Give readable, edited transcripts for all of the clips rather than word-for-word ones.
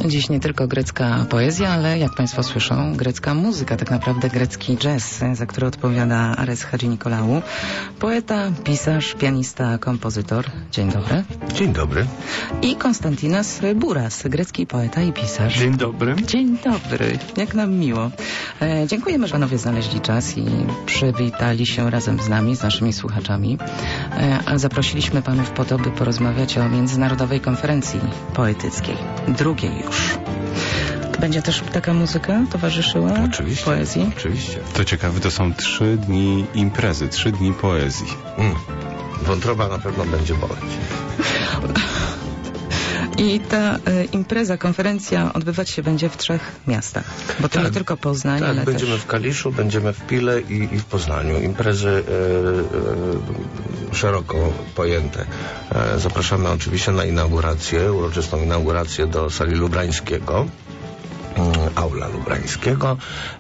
Dziś nie tylko grecka poezja, ale jak Państwo słyszą, grecka muzyka, tak naprawdę grecki jazz, za który odpowiada Ares Hadżinikolału. Poeta, pisarz, pianista, kompozytor. Dzień dobry. Dzień dobry. I Konstantinos Buras, grecki poeta i pisarz. Dzień dobry. Dzień dobry. Jak nam miło. Dziękujemy, że panowie znaleźli czas i przywitali się razem z nami, z naszymi słuchaczami. A zaprosiliśmy panów po to, by porozmawiać o Międzynarodowej Konferencji Poetyckiej. Drugiej już. Będzie też taka muzyka towarzyszyła oczywiście, poezji? Oczywiście. To ciekawe, to są 3 dni imprezy, 3 dni poezji. Wątroba na pewno będzie boleć. I ta impreza, konferencja odbywać się będzie w 3 miastach. Bo to nie tylko Poznań, ale będziemy też... w Kaliszu, będziemy w Pile i w Poznaniu. Imprezy szeroko pojęte. Zapraszamy oczywiście na inaugurację, uroczystą inaugurację do sali Lubrańskiego. Aula Lubrańskiego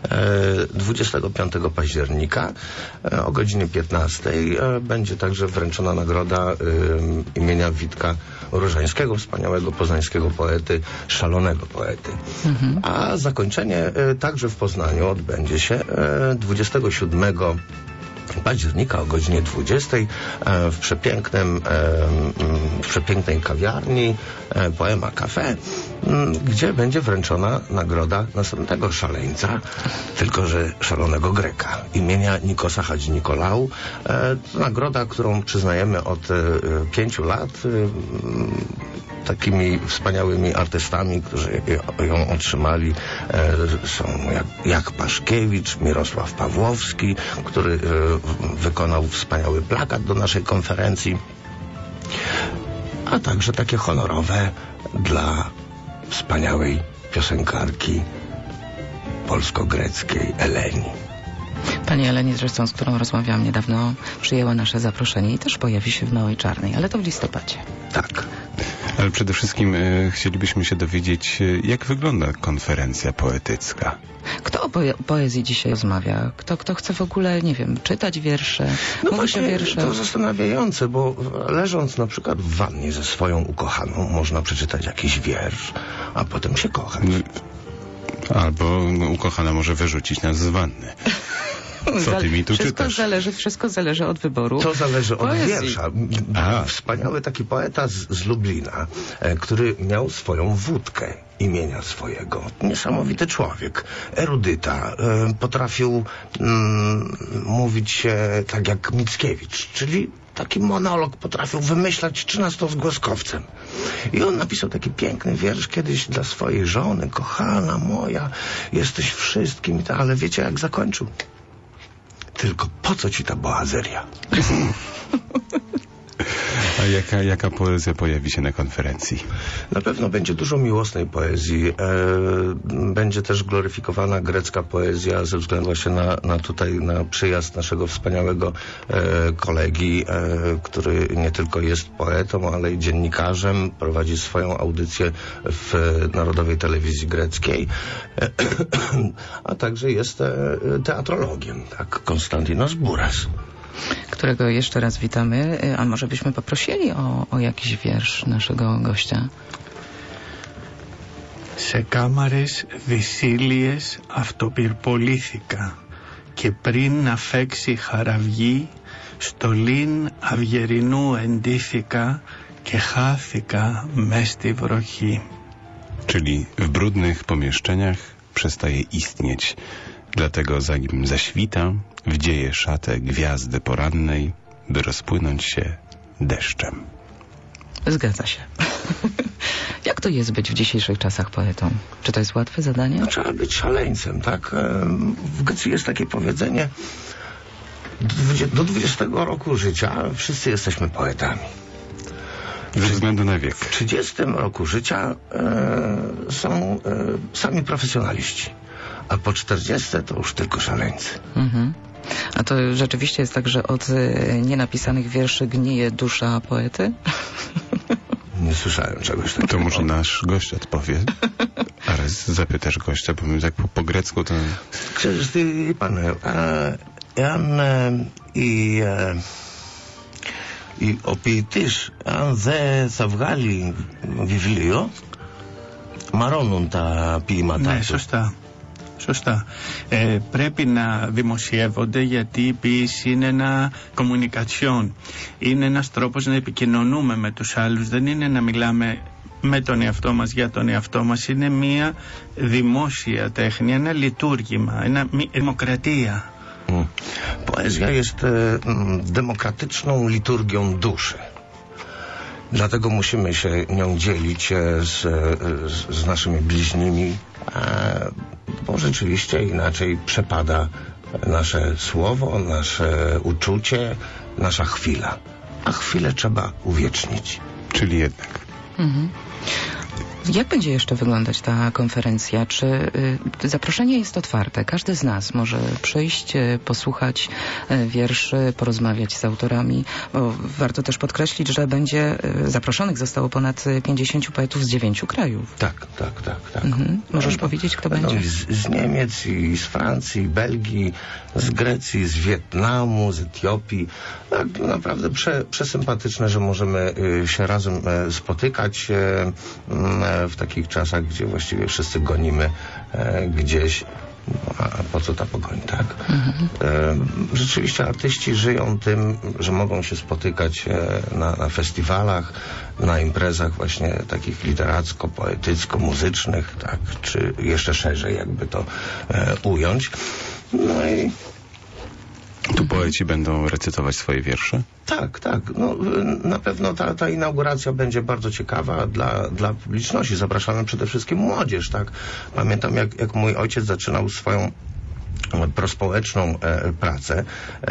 25 października o godzinie 15 będzie także wręczona nagroda imienia Witka Różańskiego, wspaniałego poznańskiego poety, szalonego poety. A zakończenie także w Poznaniu odbędzie się 27 października o godzinie 20 w przepięknej kawiarni Poema Cafe, gdzie będzie wręczona nagroda następnego szaleńca, tylko że szalonego Greka, imienia Nikosa Hadżinikolału. To nagroda, którą przyznajemy od 5 lat takimi wspaniałymi artystami, którzy ją otrzymali, są jak Paszkiewicz, Mirosław Pawłowski, który wykonał wspaniały plakat do naszej konferencji, a także takie honorowe dla wspaniałej piosenkarki polsko-greckiej Eleni. Pani Eleni, zresztą z którą rozmawiałam niedawno, przyjęła nasze zaproszenie i też pojawi się w Małej Czarnej, ale to w listopadzie. Tak. Ale przede wszystkim chcielibyśmy się dowiedzieć, jak wygląda konferencja poetycka. Kto o poezji dzisiaj rozmawia? Kto chce w ogóle, nie wiem, czytać wiersze? No Mówi właśnie, się wiersze. to zastanawiające, bo leżąc na przykład w wannie ze swoją ukochaną, można przeczytać jakiś wiersz, a potem się kochać. Albo ukochana może wyrzucić nas z wanny. Co ty mi tu czytasz? Wszystko zależy od wyboru. To zależy od poezji. wiersza. Wspaniały taki poeta z Lublina, który miał swoją wódkę imienia swojego. Niesamowity człowiek. Erudyta. Potrafił mówić tak jak Mickiewicz, czyli taki monolog potrafił wymyślać 13-zgłoskowcem. I on napisał taki piękny wiersz kiedyś dla swojej żony. Kochana moja, jesteś wszystkim. Ale wiecie, jak zakończył? Tylko po co ci ta bohazeria? A jaka poezja pojawi się na konferencji? Na pewno będzie dużo miłosnej poezji. Będzie też gloryfikowana grecka poezja ze względu właśnie na przyjazd naszego wspaniałego kolegi, który nie tylko jest poetą, ale i dziennikarzem. Prowadzi swoją audycję w Narodowej Telewizji Greckiej. A także jest teatrologiem, tak? Konstantinos Buras, którego jeszcze raz witamy. A może byśmy poprosili o jakiś wiersz naszego gościa? Σε κάμαρες δυσίλειες αυτοπυρπολήθηκα και πριν να φέξει χαραυγή στολήν αυγερινού εντύθηκα και χάθηκα μες στη βροχή. Czyli w brudnych pomieszczeniach przestaje istnieć. Dlatego zanim zaświta, wdzieje szatę gwiazdy porannej, by rozpłynąć się deszczem. Zgadza się. Jak to jest być w dzisiejszych czasach poetą? Czy to jest łatwe zadanie? No, trzeba być szaleńcem, tak? W Grecji jest takie powiedzenie: do 20 roku życia wszyscy jesteśmy poetami. Ze względu na wiek. W 30 roku życia są sami profesjonaliści. A po 40 to już tylko szaleńcy. A to rzeczywiście jest tak, że od nienapisanych wierszy gnije dusza poety? Nie słyszałem czegoś takiego. To może nasz gość odpowie. Ale zapytasz gościa, bo jak po grecku to... Ξέρεις τι είπανε, εάν ο ποιητής, αν δεν θα βγάλει βιβλίο, μαρώνουν τα ποίηματά Ναι, του. Σωστά. Πρέπει να δημοσιεύονται, γιατί η ποίηση είναι ένα communication. Είναι ένας τρόπος να επικοινωνούμε με τους άλλους. Δεν είναι να μιλάμε με τον εαυτό μας για τον εαυτό μας. Είναι μια δημόσια technia, ένα λειτουργήμα, δημοκρατία. Poezja jest demokratyczną liturgią duszy. Dlatego musimy się nią dzielić z naszymi bliźnimi, bo rzeczywiście inaczej przepada nasze słowo, nasze uczucie, nasza chwila. A chwilę trzeba uwiecznić. Czyli jednak. Jak będzie jeszcze wyglądać ta konferencja? Czy zaproszenie jest otwarte? Każdy z nas może przyjść, posłuchać wierszy, porozmawiać z autorami. Bo warto też podkreślić, że zaproszonych zostało ponad 50 poetów z 9 krajów. Tak. Możesz powiedzieć, kto będzie? Z Niemiec, i z Francji, i Belgii, z Grecji, z Wietnamu, z Etiopii. Tak, naprawdę przesympatyczne, że możemy się razem spotykać w takich czasach, gdzie właściwie wszyscy gonimy gdzieś. A po co ta pogoń, tak? Rzeczywiście artyści żyją tym, że mogą się spotykać na festiwalach, na imprezach właśnie takich literacko-poetycko-muzycznych, tak? Czy jeszcze szerzej jakby to ująć. No i Tu poeci będą recytować swoje wiersze? tak. No, na pewno ta inauguracja będzie bardzo ciekawa dla publiczności. Zapraszamy przede wszystkim młodzież, tak? Pamiętam, jak mój ojciec zaczynał swoją prospołeczną pracę,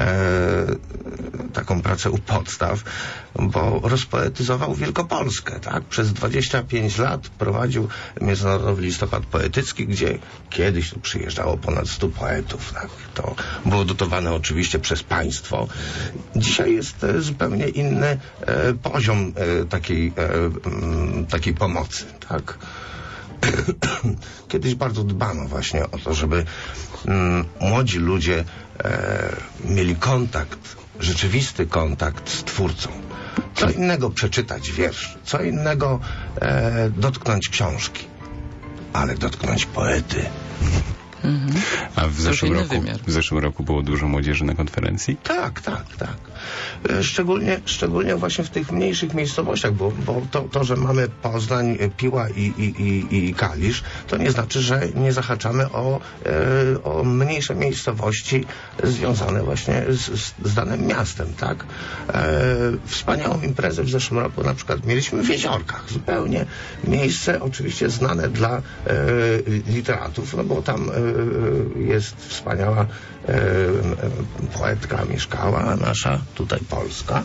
taką pracę u podstaw, bo rozpoetyzował Wielkopolskę, tak? Przez 25 lat prowadził Międzynarodowy Listopad Poetycki, gdzie kiedyś tu przyjeżdżało ponad 100 poetów, tak? To było dotowane oczywiście przez państwo. Dzisiaj jest zupełnie inny poziom takiej pomocy, tak? Kiedyś bardzo dbano właśnie o to, żeby młodzi ludzie mieli rzeczywisty kontakt z twórcą. Co innego przeczytać wiersz, co innego dotknąć książki, ale dotknąć poety. A w zeszłym roku było dużo młodzieży na konferencji? Tak. Szczególnie właśnie w tych mniejszych miejscowościach, bo to, że mamy Poznań, Piła i Kalisz, to nie znaczy, że nie zahaczamy o mniejsze miejscowości związane właśnie z danym miastem, tak? Wspaniałą imprezę w zeszłym roku na przykład mieliśmy w Jeziorkach, zupełnie miejsce oczywiście znane dla literatów, no bo tam jest wspaniała poetka mieszkała, nasza tutaj Polska.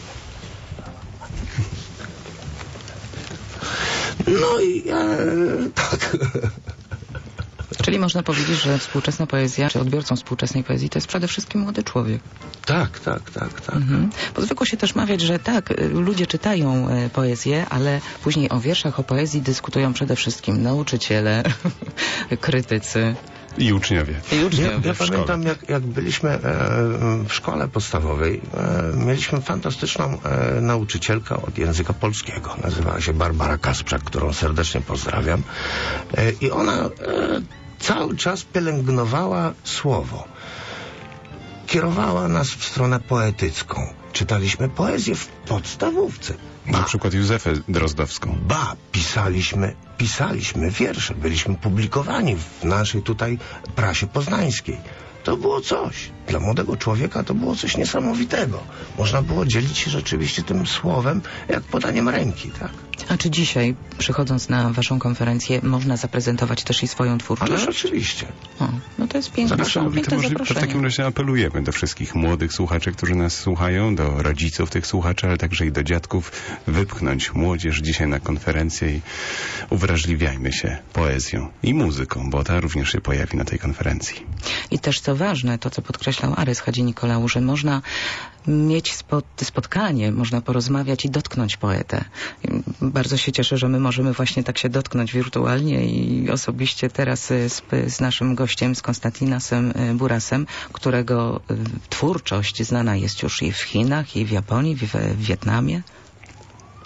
No i tak. Czyli można powiedzieć, że współczesna poezja, czy odbiorcą współczesnej poezji to jest przede wszystkim młody człowiek. Tak. Bo zwykło się też mawiać, że tak, ludzie czytają poezję, ale później o wierszach, o poezji dyskutują przede wszystkim nauczyciele, krytycy. I uczniowie. Ja pamiętam, jak byliśmy w szkole podstawowej, mieliśmy fantastyczną nauczycielkę od języka polskiego. Nazywała się Barbara Kasprzak, którą serdecznie pozdrawiam. I ona cały czas pielęgnowała słowo. Kierowała nas w stronę poetycką. Czytaliśmy poezję w podstawówce. Na przykład Józefę Drozdowską. Pisaliśmy wiersze, byliśmy publikowani w naszej tutaj prasie poznańskiej. To było coś. Dla młodego człowieka to było coś niesamowitego. Można było dzielić się rzeczywiście tym słowem jak podaniem ręki, tak? A czy dzisiaj, przychodząc na waszą konferencję, można zaprezentować też i swoją twórczość? Ależ oczywiście. No to jest piękne zaproszenie. To w takim razie apelujemy do wszystkich młodych słuchaczy, którzy nas słuchają, do rodziców tych słuchaczy, ale także i do dziadków, wypchnąć młodzież dzisiaj na konferencję i uwrażliwiajmy się poezją i muzyką, bo ta również się pojawi na tej konferencji. I też co ważne, to co podkreślał Arys Hadzi-Nikolał, że można mieć spotkanie, można porozmawiać i dotknąć poetę. Bardzo się cieszę, że my możemy właśnie tak się dotknąć wirtualnie i osobiście teraz z naszym gościem, z Konstantinasem Burasem, którego twórczość znana jest już i w Chinach, i w Japonii, w Wietnamie.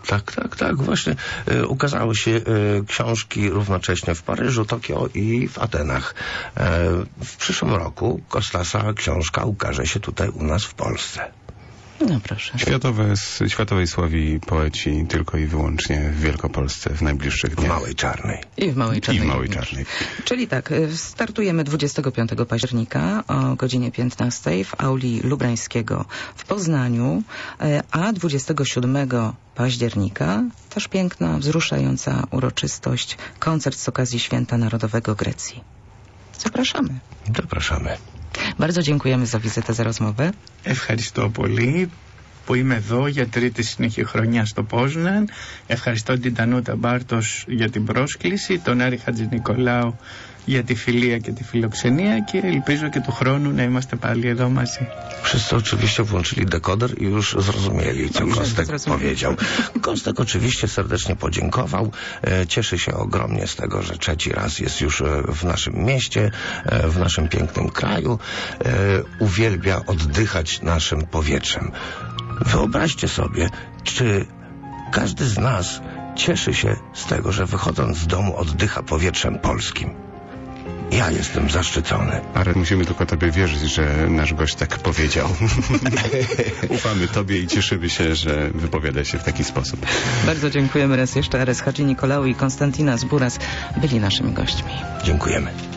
Tak. Właśnie ukazały się książki równocześnie w Paryżu, Tokio i w Atenach. W przyszłym roku Kostasa książka ukaże się tutaj u nas w Polsce. No proszę. Światowej sławi poeci tylko i wyłącznie w Wielkopolsce w najbliższych W dniach. Małej Czarnej. I w Małej Czarnej. Czyli tak, startujemy 25 października o godzinie 15 w auli Lubrańskiego w Poznaniu, a 27 października też piękna, wzruszająca uroczystość, koncert z okazji Święta Narodowego Grecji. Zapraszamy. Bardzo dziękujemy za wizytę, za rozmowę. Ευχαριστώ πολύ που είμαι εδώ για τρίτη συνεχή χρονιά στο Πόσναν. Ευχαριστώ την Τανούτα Μπάρτος για την πρόσκληση, τον Άρη Χατζηνικολάου για τη φιλία και τη φιλοξενία και ελπίζω και του χρόνου να είμαστε pali εδώ μαζί. Wszyscy oczywiście włączyli dekoder i już zrozumieli, co Kostek powiedział. Kostek oczywiście serdecznie podziękował. Cieszy się ogromnie z tego, że trzeci raz jest już w naszym mieście, w naszym pięknym kraju. Uwielbia oddychać naszym powietrzem. Wyobraźcie sobie, czy każdy z nas cieszy się z tego, że wychodząc z domu oddycha powietrzem polskim. Ja jestem zaszczycony. Ale musimy tylko Tobie wierzyć, że nasz gość tak powiedział. Ufamy Tobie i cieszymy się, że wypowiada się w taki sposób. Bardzo dziękujemy raz jeszcze. Ares Hadżinikolau i Konstantinas Buras byli naszymi gośćmi. Dziękujemy.